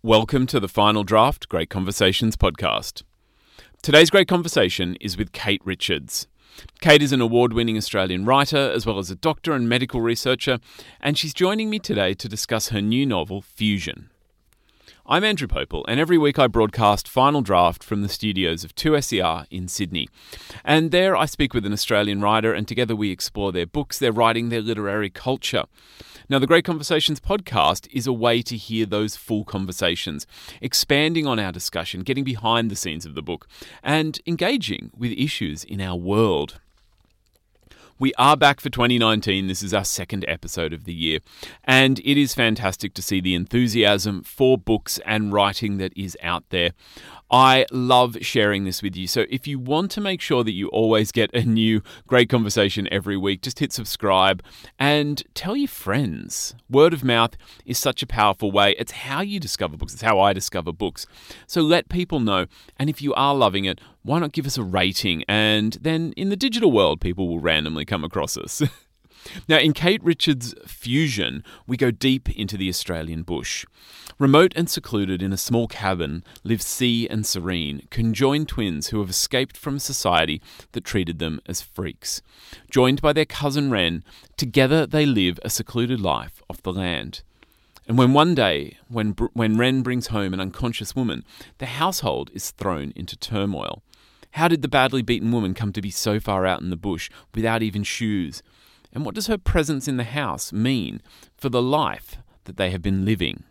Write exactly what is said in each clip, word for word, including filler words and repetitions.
Welcome to the Final Draft Great Conversations podcast. Today's great conversation is with Kate Richards. Kate is an award-winning Australian writer as well as a doctor and medical researcher, and she's joining me today to discuss her new novel, Fusion. I'm Andrew Popel, and every week I broadcast Final Draft from the studios of two S E R in Sydney. And there I speak with an Australian writer, and together we explore their books, their writing, their literary culture. Now, the Great Conversations podcast is a way to hear those full conversations, expanding on our discussion, getting behind the scenes of the book, and engaging with issues in our world. We are back for twenty nineteen. This is our second episode of the year, and it is fantastic to see the enthusiasm for books and writing that is out there. I love sharing this with you. So if you want to make sure that you always get a new great conversation every week, just hit subscribe and tell your friends. Word of mouth is such a powerful way. It's how you discover books. It's how I discover books. So let people know. And if you are loving it, why not give us a rating? And then in the digital world, people will randomly come across us. Now, in Kate Richards' Fusion, we go deep into the Australian bush. Remote and secluded in a small cabin live C and Serene, conjoined twins who have escaped from a society that treated them as freaks. Joined by their cousin Ren, together they live a secluded life off the land. And when one day, when when Ren brings home an unconscious woman, the household is thrown into turmoil. How did the badly beaten woman come to be so far out in the bush without even shoes? And what does her presence in the house mean for the life that they have been living?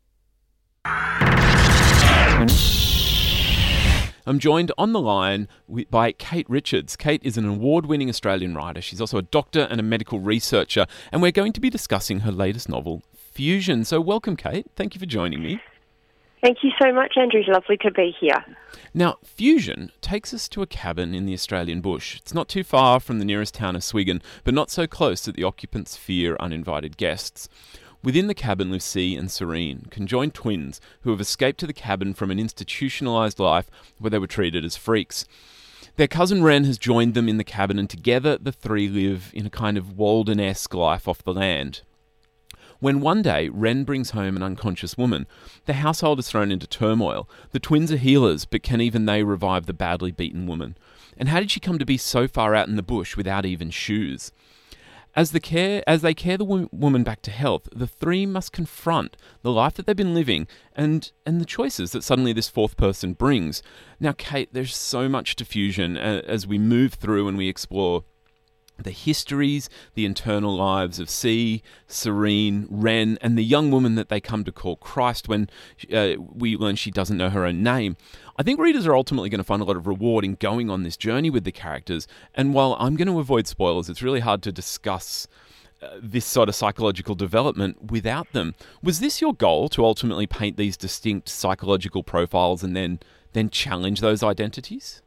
I'm joined on the line by Kate Richards. Kate is an award-winning Australian writer. She's also a doctor and a medical researcher, and we're going to be discussing her latest novel, Fusion. So welcome, Kate. Thank you for joining me. Thank you so much, Andrew. It's lovely to be here. Now, Fusion takes us to a cabin in the Australian bush. It's not too far from the nearest town of Swigan, but not so close that the occupants fear uninvited guests. Within the cabin live C and Serene, conjoined twins who have escaped to the cabin from an institutionalised life where they were treated as freaks. Their cousin Ren has joined them in the cabin, and together the three live in a kind of Walden-esque life off the land. When one day Ren brings home an unconscious woman, the household is thrown into turmoil. The twins are healers, but can even they revive the badly beaten woman? And how did she come to be so far out in the bush without even shoes? As the care, as they care the wo- woman back to health, the three must confront the life that they've been living and, and the choices that suddenly this fourth person brings. Now, Kate, there's so much to Fusion uh, as we move through and we explore the histories, the internal lives of C, Serene, Ren, and the young woman that they come to call Christ when uh, we learn she doesn't know her own name. I think readers are ultimately going to find a lot of reward in going on this journey with the characters, and while I'm going to avoid spoilers, it's really hard to discuss uh, this sort of psychological development without them. Was this your goal, to ultimately paint these distinct psychological profiles and then, then challenge those identities?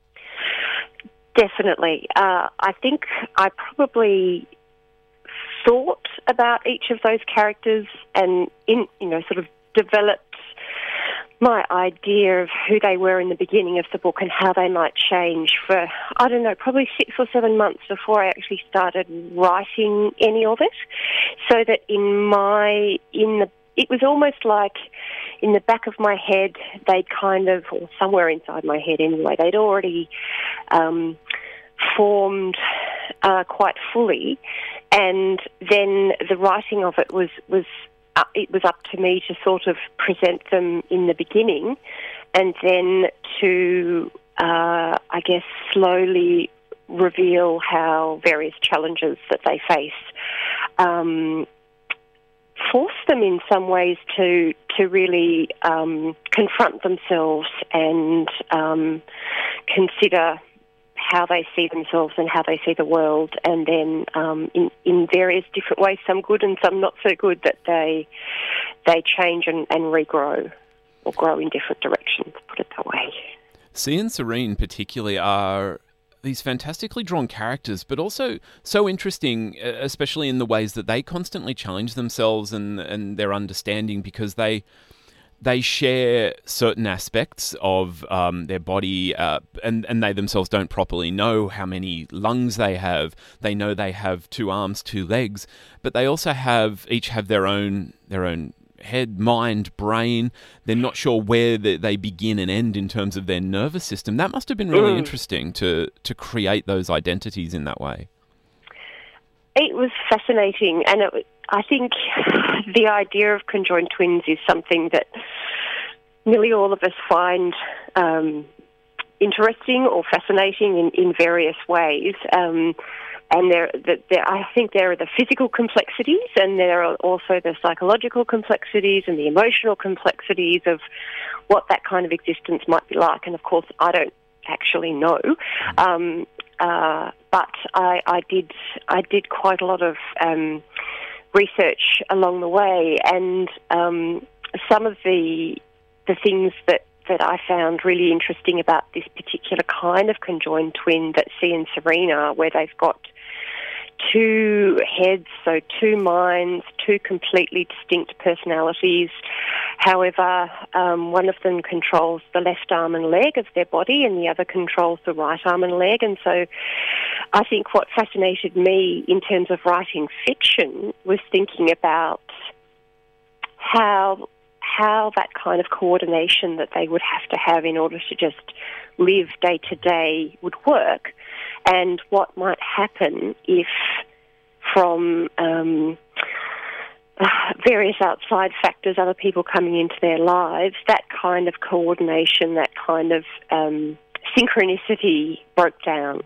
Definitely. Uh, I think I probably thought about each of those characters and, in you know, sort of developed my idea of who they were in the beginning of the book and how they might change for, I don't know, probably six or seven months before I actually started writing any of it. So that in my, in the, it was almost like in the back of my head, they'd kind of, or somewhere inside my head anyway, they'd already um, formed uh, quite fully, and then the writing of it was was uh, it was up to me to sort of present them in the beginning, and then to uh, I guess slowly reveal how various challenges that they face Um, force them in some ways to to really um, confront themselves and um, consider how they see themselves and how they see the world, and then um, in, in various different ways, some good and some not so good, that they they change and, and regrow or grow in different directions, put it that way. C and Serene particularly are these fantastically drawn characters, but also so interesting, especially in the ways that they constantly challenge themselves and, and their understanding, because they they share certain aspects of um, their body, uh, and, and they themselves don't properly know how many lungs they have. They know they have two arms, two legs, but they also have each have their own their own head, mind, brain. They're not sure where the, they begin and end in terms of their nervous system. That must have been really Mm. interesting to to create those identities in that way. It was fascinating, and it, I think the idea of conjoined twins is something that nearly all of us find um, interesting or fascinating in, in various ways. Um, and there, the, there, I think there are the physical complexities, and there are also the psychological complexities and the emotional complexities of what that kind of existence might be like. And of course, I don't actually know. Um, Uh, but I, I did I did quite a lot of um, research along the way, and um, some of the the things that, that I found really interesting about this particular kind of conjoined twin that C and Serena, where they've got two heads, so two minds, two completely distinct personalities. However, um, one of them controls the left arm and leg of their body, and the other controls the right arm and leg. And so I think what fascinated me in terms of writing fiction was thinking about how how that kind of coordination that they would have to have in order to just live day to day would work, and what might happen if from um, various outside factors, other people coming into their lives, that kind of coordination, that kind of um, synchronicity broke down.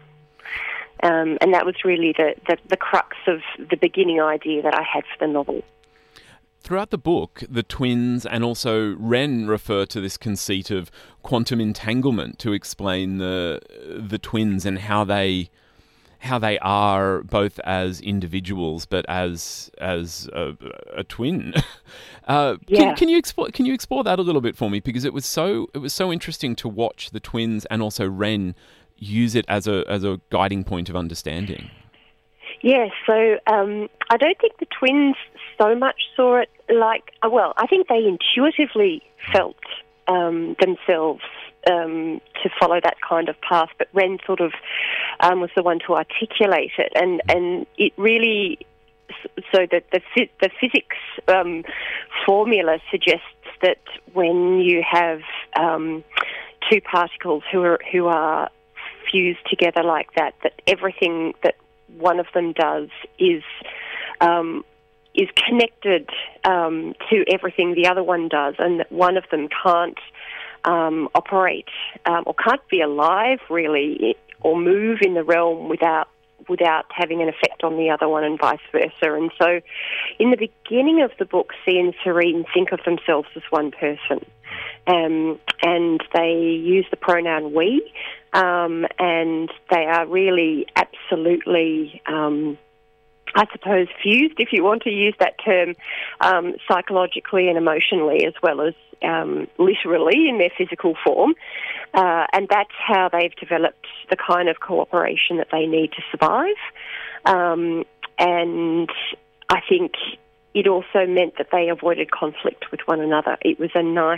Um, and that was really the, the, the crux of the beginning idea that I had for the novel. Throughout the book, the twins and also Ren refer to this conceit of quantum entanglement to explain the the twins and how they how they are both as individuals, but as as a, a twin. Uh, Yeah. can, can you explore can you explore that a little bit for me? Because it was so it was so interesting to watch the twins and also Ren use it as a as a guiding point of understanding. Yes, so um, I don't think the twins so much saw it like, well, I think they intuitively felt um, themselves um, to follow that kind of path, but Ren sort of um, was the one to articulate it, and, and it really, so that the, the physics um, formula suggests that when you have um, two particles who are who are fused together like that, that everything that one of them does is um, is connected um, to everything the other one does, and that one of them can't um, operate um, or can't be alive really or move in the realm without without having an effect on the other one, and vice versa. And so in the beginning of the book, C and Serene think of themselves as one person, um, and they use the pronoun we, um, and they are really absolutely um, I suppose fused, if you want to use that term, um, psychologically and emotionally, as well as um, literally in their physical form. Uh, and that's how they've developed the kind of cooperation that they need to survive. Um, and I think it also meant that they avoided conflict with one another. It was a nice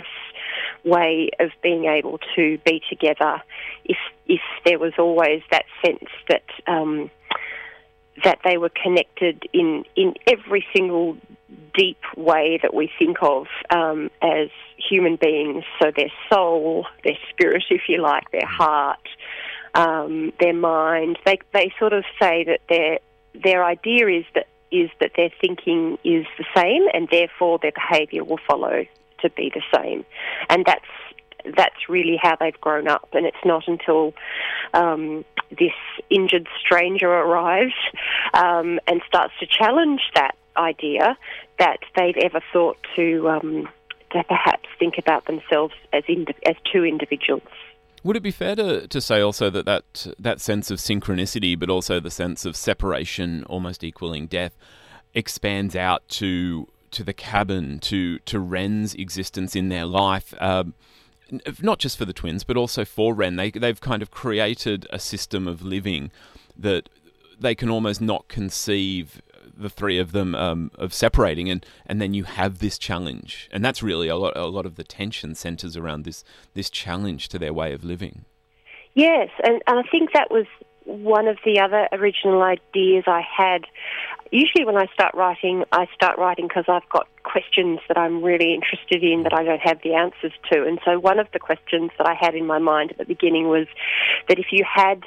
way of being able to be together if if there was always that sense that um, that they were connected in, in every single deep way that we think of um, as human beings. So their soul, their spirit, if you like, their heart, um, their mind. They they sort of say that their their idea is that is that their thinking is the same, and therefore their behaviour will follow to be the same. And that's that's really how they've grown up. And it's not until um, this injured stranger arrives um, and starts to challenge that idea that they've ever thought to um, to perhaps think about themselves as indi- as two individuals. Would it be fair to, to say also that, that that sense of synchronicity, but also the sense of separation almost equaling death, expands out to to the cabin, to, to Ren's existence in their life, um, not just for the twins, but also for Ren? They, they've kind of created a system of living that they can almost not conceive the three of them um, of separating, and, and then you have this challenge, and that's really a lot. A lot of the tension centers around this this challenge to their way of living. Yes, and, and I think that was one of the other original ideas I had usually when I start writing, I start writing because I've got questions that I'm really interested in that I don't have the answers to. And so one of the questions that I had in my mind at the beginning was that if you had,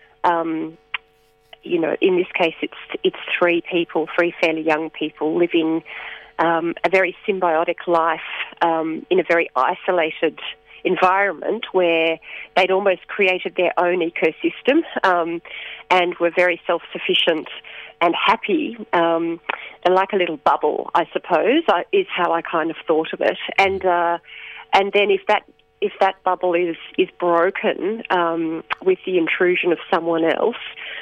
um, you know, in this case it's it's three people, three fairly young people living um, a very symbiotic life um, in a very isolated environment where they'd almost created their own ecosystem um, and were very self-sufficient and happy, um, and like a little bubble, I suppose, I, is how I kind of thought of it. And uh, and then if that if that bubble is is broken um, with the intrusion of someone else,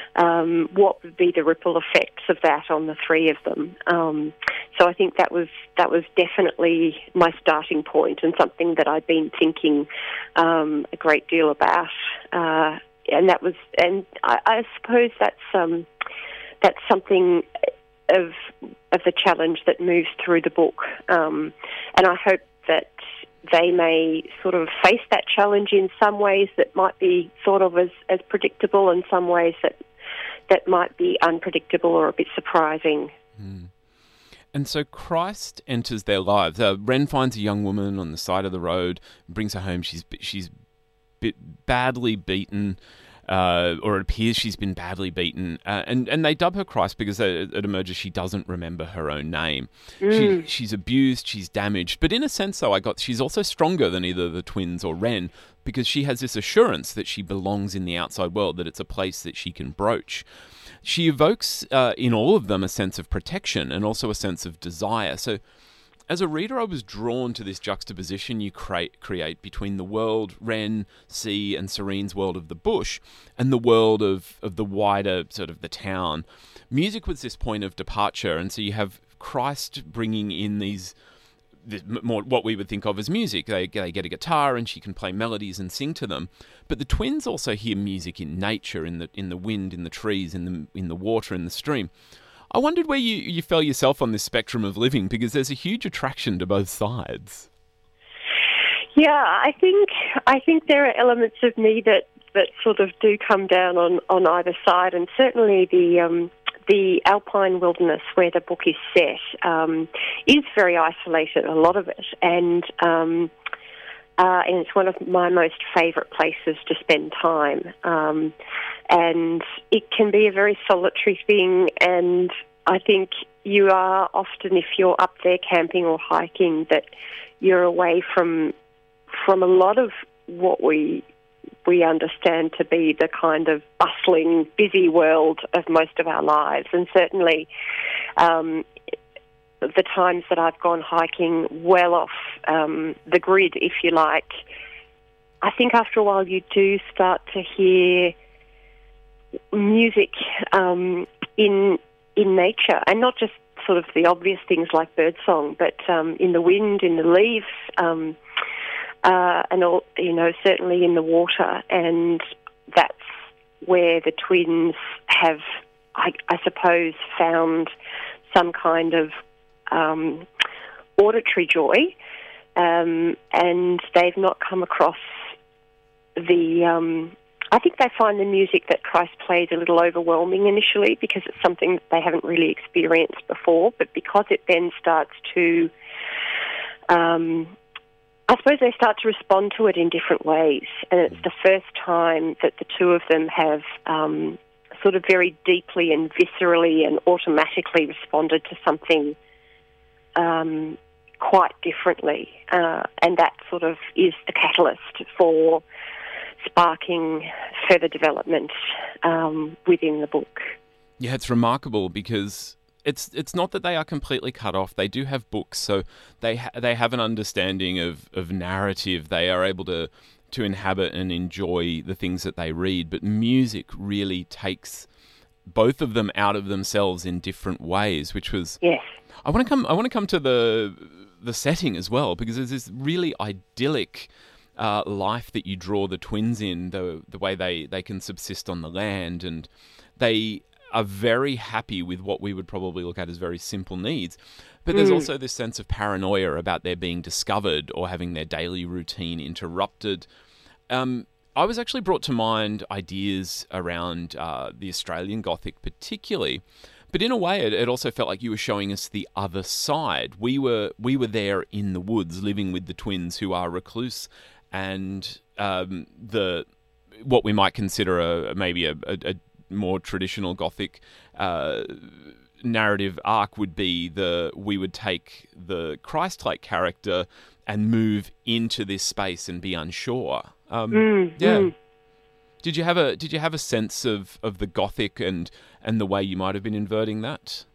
um, what would be the ripple effects of that on the three of them? Um, so I think that was that was definitely my starting point and something that I'd been thinking um, a great deal about. Uh, and that was, and I, I suppose that's um, that's something of of the challenge that moves through the book. Um, and I hope that they may sort of face that challenge in some ways that might be thought of as, as predictable, and some ways that that might be unpredictable or a bit surprising. Mm. And so Christ enters their lives. Uh, Wren finds a young woman on the side of the road, brings her home. She's she's bit badly beaten, uh, or it appears she's been badly beaten. Uh, and, and they dub her Christ because it, it emerges she doesn't remember her own name. Mm. She, she's abused, she's damaged. But in a sense, though, I got she's also stronger than either the twins or Wren, because she has this assurance that she belongs in the outside world, that it's a place that she can broach. She evokes uh, in all of them a sense of protection and also a sense of desire. So as a reader, I was drawn to this juxtaposition you create, create between the world Wren, See and Serene's world of the bush and the world of, of the wider sort of the town. Music was this point of departure, and so you have Christ bringing in these The, more what we would think of as music. They, they get a guitar and she can play melodies and sing to them. But the twins also hear music in nature, in the in the wind, in the trees, in the in the water, in the stream. I wondered where you, you felt yourself on this spectrum of living, because there's a huge attraction to both sides. Yeah, I think I think there are elements of me that, that sort of do come down on, on either side, and certainly the um, the alpine wilderness where the book is set um, is very isolated, a lot of it, and um, uh, and it's one of my most favourite places to spend time. Um, and it can be a very solitary thing, and I think you are often, if you're up there camping or hiking, that you're away from from a lot of what we we understand to be the kind of bustling, busy world of most of our lives. And certainly um, the times that I've gone hiking well off um, the grid, if you like, I think after a while you do start to hear music um, in in nature, and not just sort of the obvious things like birdsong, but um, in the wind, in the leaves, um, uh, and all, you know, certainly in the water. And that's where the twins have, I, I suppose, found some kind of um, auditory joy, um, and they've not come across the. Um, I think they find the music that Christ plays a little overwhelming initially, because it's something that they haven't really experienced before, but because it then starts to, um, I suppose they start to respond to it in different ways, and it's the first time that the two of them have um, sort of very deeply and viscerally and automatically responded to something um, quite differently, uh, and that sort of is the catalyst for sparking further development um, within the book. Yeah, it's remarkable because it's it's not that they are completely cut off. They do have books, so they ha- they have an understanding of, of narrative. They are able to to inhabit and enjoy the things that they read. But music really takes both of them out of themselves in different ways, which was yes. I want to come. I want to come to the the setting as well, because there's this really idyllic Uh, life that you draw the twins in, the the way they, they can subsist on the land, and they are very happy with what we would probably look at as very simple needs. But there's mm. also this sense of paranoia about their being discovered or having their daily routine interrupted. Um, I was actually brought to mind ideas around uh, the Australian Gothic particularly, But in a way, it, it also felt like you were showing us the other side. We were we were there in the woods, living with the twins who are recluse, and um, the what we might consider a maybe a, a, a more traditional Gothic uh, narrative arc would be the we would take the Christ-like character and move into this space and be unsure. Um, mm, yeah. Mm. Did you have a Did you have a sense of, of the Gothic and, and the way you might have been inverting that?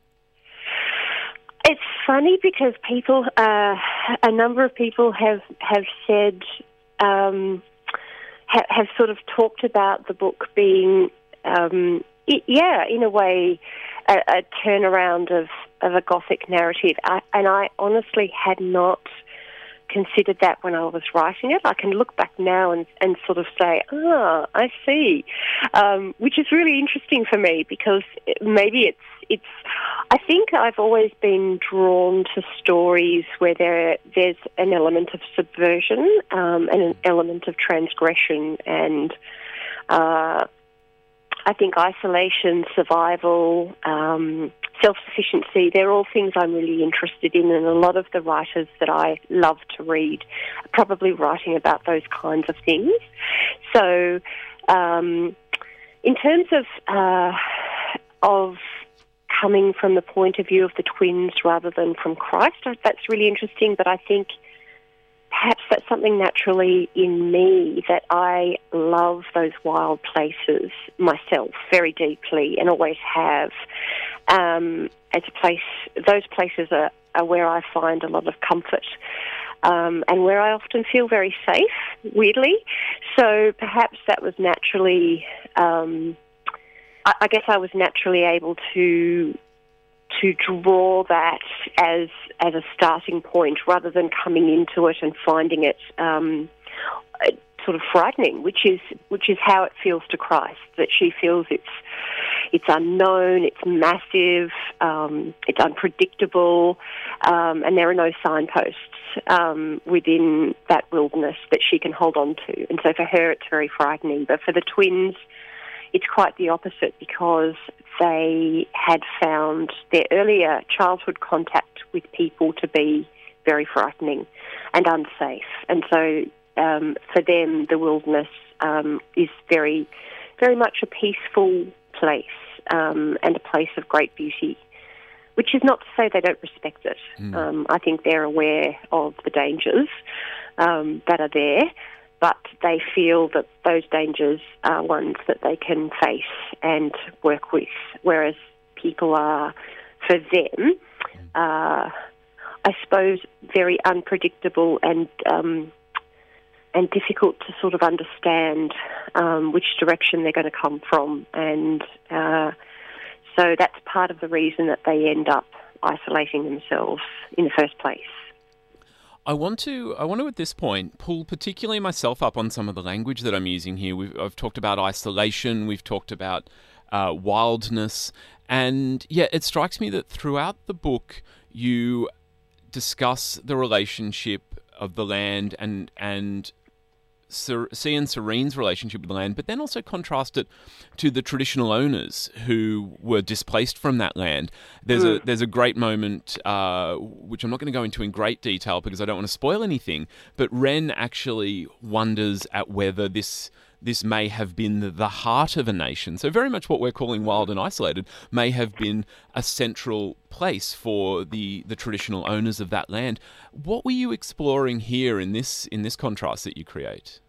It's funny because people, uh, a number of people have have said, um, ha- have sort of talked about the book being, um, it, yeah, in a way, a, a turnaround of, of a Gothic narrative. I, and I honestly had not considered that when I was writing it. I can look back now and, and sort of say, ah, I see, um, which is really interesting for me because maybe it's, it's, I think I've always been drawn to stories where there there's an element of subversion um, and an element of transgression, and uh, I think isolation, survival, um, self-sufficiency, they're all things I'm really interested in, and a lot of the writers that I love to read are probably writing about those kinds of things. So um, in terms of uh, of coming from the point of view of the twins rather than from Christ, that's really interesting, but I think perhaps that's something naturally in me, that I love those wild places myself very deeply and always have. Um, as a place, those places are, are where I find a lot of comfort um, and where I often feel very safe, weirdly. So perhaps that was naturally, um, I, I guess I was naturally able to to draw that as as a starting point rather than coming into it and finding it um, sort of frightening, which is which is how it feels to Christ, that she feels it's it's unknown, it's massive, um, it's unpredictable, um, and there are no signposts um, within that wilderness that she can hold on to. And so for her it's very frightening. But for the twins, it's quite the opposite, because they had found their earlier childhood contact with people to be very frightening and unsafe. And so um, for them, the wilderness um, is very, very much a peaceful place um, and a place of great beauty, which is not to say they don't respect it. Mm. Um, I think they're aware of the dangers um, that are there, but they feel that those dangers are ones that they can face and work with, whereas people are, for them, uh, I suppose, very unpredictable and um, and difficult to sort of understand um, which direction they're going to come from. And uh, so that's part of the reason that they end up isolating themselves in the first place. I want to, I want to at this point pull particularly myself up on some of the language that I'm using here. We've, I've talked about isolation, we've talked about uh, wildness, and yeah, it strikes me that throughout the book you discuss the relationship of the land and and Ser- C and Serene's relationship with the land, but then also contrast it to the traditional owners who were displaced from that land. There's mm. a there's a great moment, uh, which I'm not going to go into in great detail because I don't want to spoil anything, but Ren actually wonders at whether this this may have been the, the heart of a nation. So very much what we're calling wild and isolated may have been a central place for the, the traditional owners of that land. What were you exploring here in this in this contrast that you create?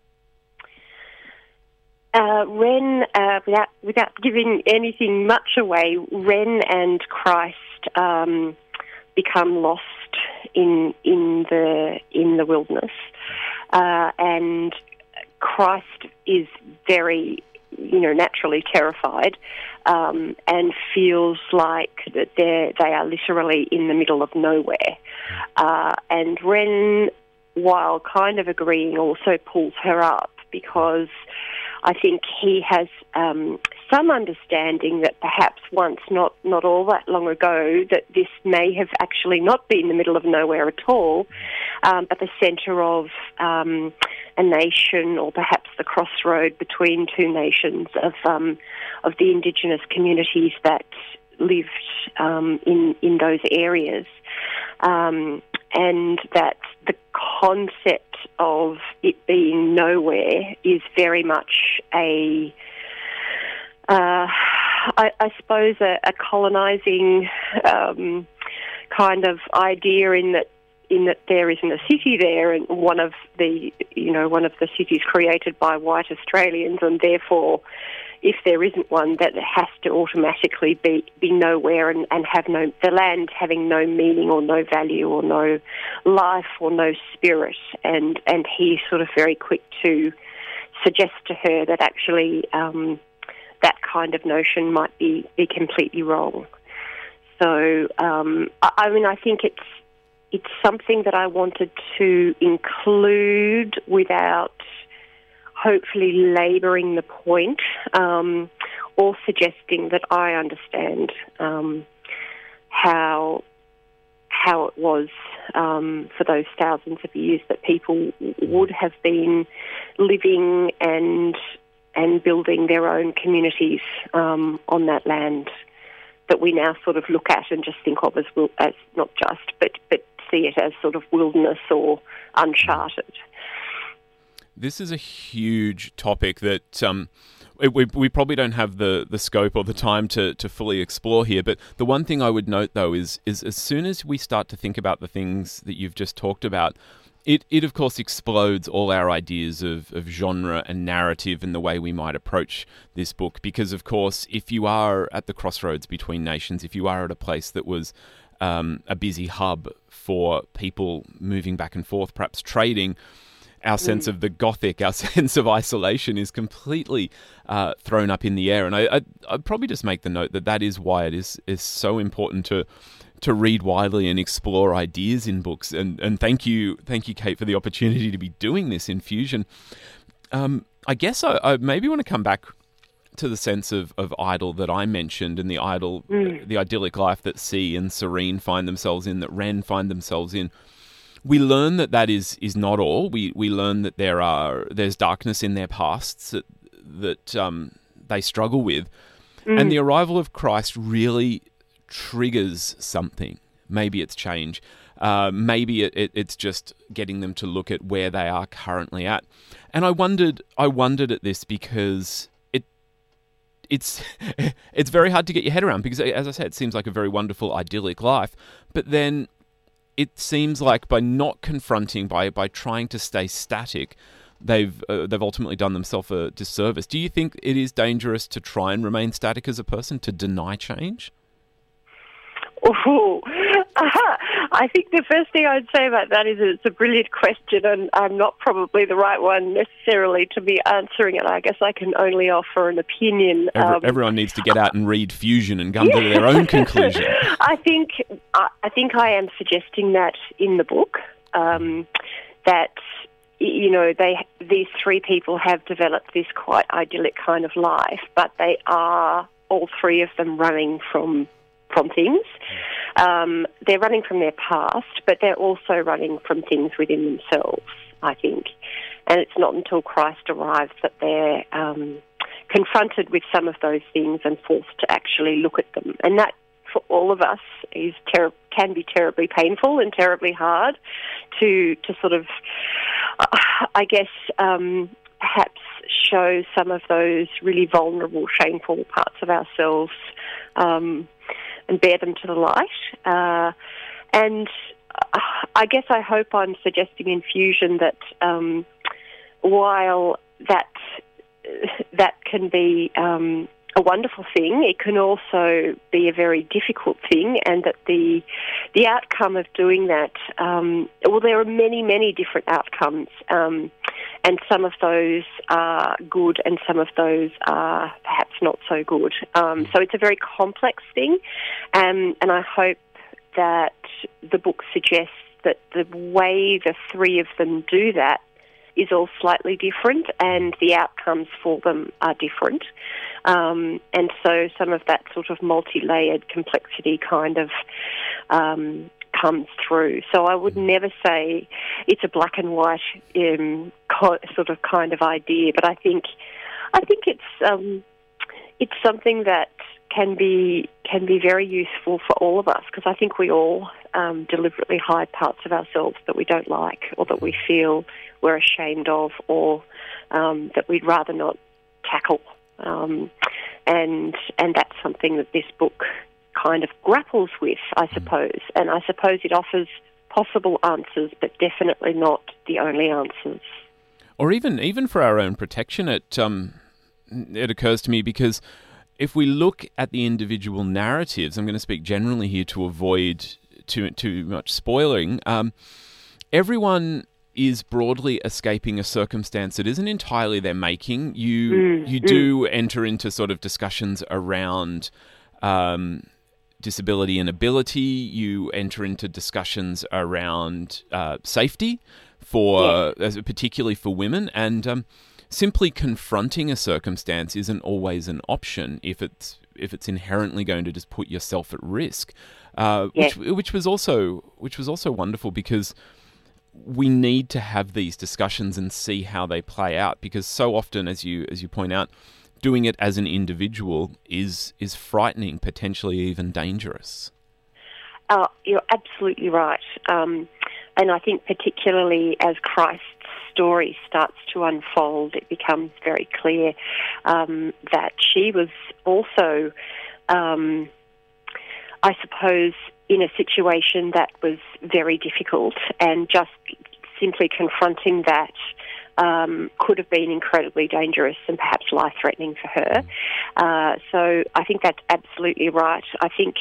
Uh, Ren, uh, without without giving anything much away, Ren and Christ um, become lost in in the in the wilderness, uh, and Christ is very, you know, naturally terrified um, and feels like that they they are literally in the middle of nowhere. Uh, and Ren, while kind of agreeing, also pulls her up because I think he has um, some understanding that perhaps once, not, not all that long ago, that this may have actually not been the middle of nowhere at all, um, but the centre of um, a nation, or perhaps the crossroad between two nations of um, of the Indigenous communities that lived um, in in those areas, um, and that the concept of it being nowhere is very much a, uh, I, I suppose, a, a colonising um, kind of idea in that. in that there isn't a city there, and one of the, you know, one of the cities created by white Australians, and therefore, if there isn't one, that it has to automatically be, be nowhere and, and have no, the land having no meaning or no value or no life or no spirit. And, and he's sort of very quick to suggest to her that actually um, that kind of notion might be, be completely wrong. So, um, I, I mean, I think it's, It's something that I wanted to include without hopefully labouring the point um, or suggesting that I understand um, how how it was um, for those thousands of years that people would have been living and and building their own communities um, on that land that we now sort of look at and just think of as, as not just, but, but see it as sort of wilderness or uncharted. This is a huge topic that um, we, we probably don't have the, the scope or the time to, to fully explore here. But the one thing I would note, though, is is as soon as we start to think about the things that you've just talked about, it, it of course explodes all our ideas of, of genre and narrative and the way we might approach this book. Because, of course, if you are at the crossroads between nations, if you are at a place that was um, a busy hub for people moving back and forth, perhaps trading, our sense mm. of the Gothic, our sense of isolation is completely uh, thrown up in the air. And I, I, I'd probably just make the note that that is why it is, is so important to to read widely and explore ideas in books. And, and thank you, thank you, Kate, for the opportunity to be doing this in Fusion. Um, I guess I, I maybe want to come back to the sense of, of idyll that I mentioned, and the idyll, mm. the idyllic life that C and Serene find themselves in, that Ren find themselves in. We learn that that is is not all. We we learn that there are there's darkness in their pasts that that um, they struggle with, mm. and the arrival of Christ really triggers something. Maybe it's change. Uh, maybe it, it, it's just getting them to look at where they are currently at. And I wondered, I wondered at this because it it's it's very hard to get your head around, because, as I said, it seems like a very wonderful, idyllic life, but then it seems like by not confronting, by by trying to stay static, they've uh, they've ultimately done themselves a disservice. Do you think it is dangerous to try and remain static as a person, to deny change? Oh, uh, I think the first thing I'd say about that is that it's a brilliant question, and I'm not probably the right one necessarily to be answering it. I guess I can only offer an opinion. Every, um, everyone needs to get out and read Fusion and come yeah. to their own conclusion. I think I, I think I am suggesting that in the book, um, that you know they these three people have developed this quite idyllic kind of life, but they are all three of them running from. from things. Um, they're running from their past, but they're also running from things within themselves, I think. And it's not until Christ arrives that they're um, confronted with some of those things and forced to actually look at them. And that, for all of us, is ter- can be terribly painful and terribly hard to, to sort of, uh, I guess, um, perhaps show some of those really vulnerable, shameful parts of ourselves um, and bear them to the light. Uh, and uh, I guess I hope I'm suggesting in Fusion that um, while that that can be um, a wonderful thing, it can also be a very difficult thing, and that the the outcome of doing that, um, well, there are many, many different outcomes, um, and some of those are good and some of those are perhaps not so good. Um, so it's a very complex thing, um, and I hope that the book suggests that the way the three of them do that is all slightly different, and the outcomes for them are different. Um, and so some of that sort of multi-layered complexity kind of um, comes through. So I would never say it's a black and white um, co- sort of kind of idea, but I think I think it's um, it's something that can be can be very useful for all of us, because I think we all um, deliberately hide parts of ourselves that we don't like, or that we feel we're ashamed of, or um, that we'd rather not tackle. Um, and and that's something that this book kind of grapples with, I suppose. And I suppose it offers possible answers, but definitely not the only answers. Or even even for our own protection, it um, it occurs to me, because if we look at the individual narratives, I'm going to speak generally here to avoid too too much spoiling. Um, everyone is broadly escaping a circumstance that isn't entirely their making. You mm, you mm. do enter into sort of discussions around um, disability and ability. You enter into discussions around uh, safety, for yeah. uh, particularly for women, and um, simply confronting a circumstance isn't always an option if it's if it's inherently going to just put yourself at risk. Uh, yeah. which which was also which was also wonderful, because we need to have these discussions and see how they play out, because so often, as you as you point out, doing it as an individual is is frightening, potentially even dangerous. Uh, you're absolutely right. Um, and I think particularly as Christ's story starts to unfold, it becomes very clear um, that she was also, um, I suppose, in a situation that was very difficult, and just simply confronting that um, could have been incredibly dangerous and perhaps life-threatening for her. Uh, so I think that's absolutely right. I think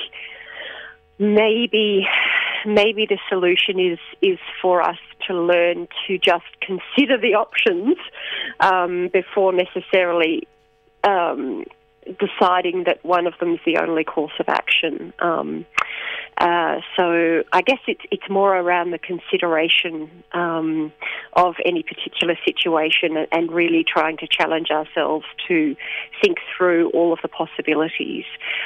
maybe maybe the solution is is for us to learn to just consider the options um, before necessarily um, deciding that one of them is the only course of action. Um, uh, so I guess it's it's more around the consideration um, of any particular situation, and, and really trying to challenge ourselves to think through all of the possibilities.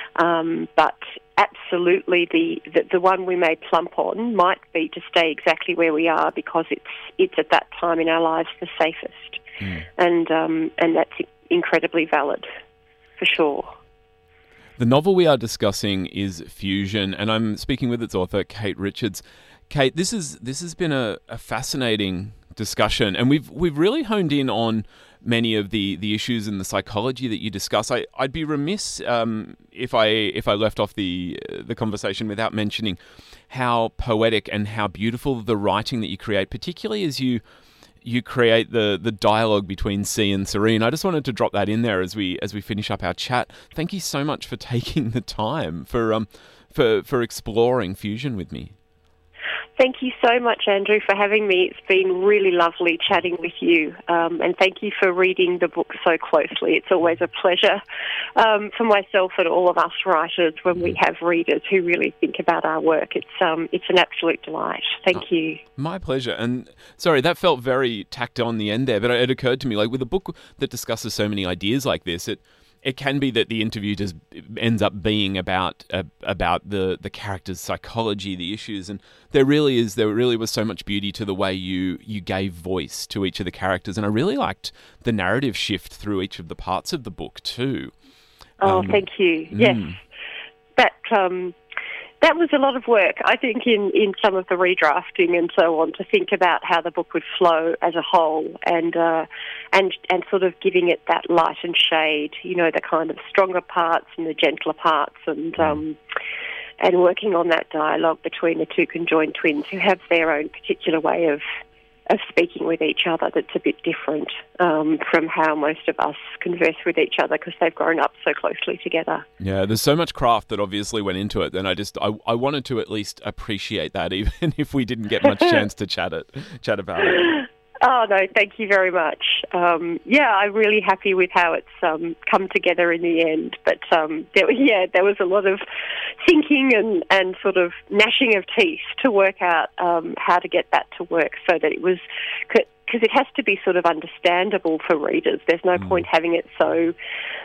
Um, but absolutely, the, the the one we may plump on might be to stay exactly where we are, because it's it's at that time in our lives the safest, mm. and um, and that's incredibly valid, for sure. The novel we are discussing is Fusion, and I'm speaking with its author, Kate Richards. Kate, this is this has been a, a fascinating discussion, and we've we've really honed in on many of the, the issues and the psychology that you discuss. I, I'd be remiss um, if I if I left off the the conversation without mentioning how poetic and how beautiful the writing that you create, particularly as you you create the, the dialogue between C and Serene. I just wanted to drop that in there as we as we finish up our chat. Thank you so much for taking the time for um for for exploring Fusion with me. Thank you so much, Andrew, for having me. It's been really lovely chatting with you, um, and thank you for reading the book so closely. It's always a pleasure um, for myself and all of us writers when we have readers who really think about our work. It's um, it's an absolute delight. Thank oh, you. My pleasure. And sorry, that felt very tacked on the end there, but it occurred to me, like with a book that discusses so many ideas like this, it It can be that the interview just ends up being about uh, about the, the character's psychology, the issues, and there really is there really was so much beauty to the way you you gave voice to each of the characters, and I really liked the narrative shift through each of the parts of the book too. Oh, um, thank you. Yes, mm. that um, that was a lot of work, I think, in, in some of the redrafting and so on, to think about how the book would flow as a whole, and uh, and and sort of giving it that light and shade, you know, the kind of stronger parts and the gentler parts, and um, and working on that dialogue between the two conjoined twins who have their own particular way of of speaking with each other that's a bit different um, from how most of us converse with each other, because they've grown up so closely together. Yeah, there's so much craft that obviously went into it, and I just I, I wanted to at least appreciate that, even if we didn't get much chance to chat it chat about it. Oh, no, thank you very much. Um, yeah, I'm really happy with how it's um, come together in the end. But, um, there, yeah, there was a lot of thinking and, and sort of gnashing of teeth to work out um, how to get that to work, so that it was... Because it has to be sort of understandable for readers. There's no mm. point having it so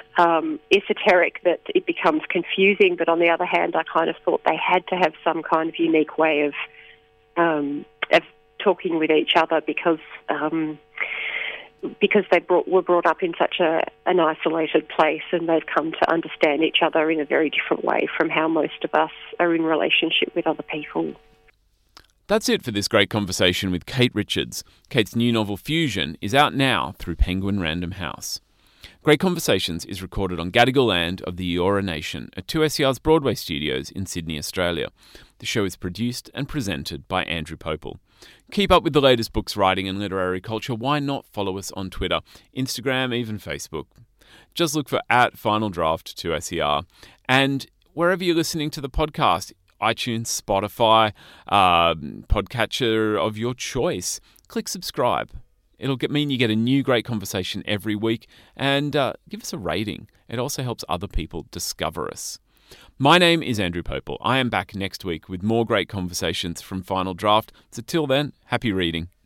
um, esoteric that it becomes confusing. But on the other hand, I kind of thought they had to have some kind of unique way of... Um, of talking with each other, because um, because they brought, were brought up in such a, an isolated place, and they've come to understand each other in a very different way from how most of us are in relationship with other people. That's it for this great conversation with Kate Richards. Kate's new novel Fusion is out now through Penguin Random House. Great Conversations is recorded on Gadigal land of the Eora Nation at two S E R's Broadway studios in Sydney, Australia. The show is produced and presented by Andrew Popel. Keep up with the latest books, writing and literary culture. Why not follow us on Twitter, Instagram, even Facebook? Just look for at Final Draft two S E R. And wherever you're listening to the podcast, iTunes, Spotify, uh, podcatcher of your choice, click subscribe. It'll get, mean you get a new great conversation every week, and uh, give us a rating. It also helps other people discover us. My name is Andrew Popel. I am back next week with more great conversations from Final Draft. So till then, happy reading.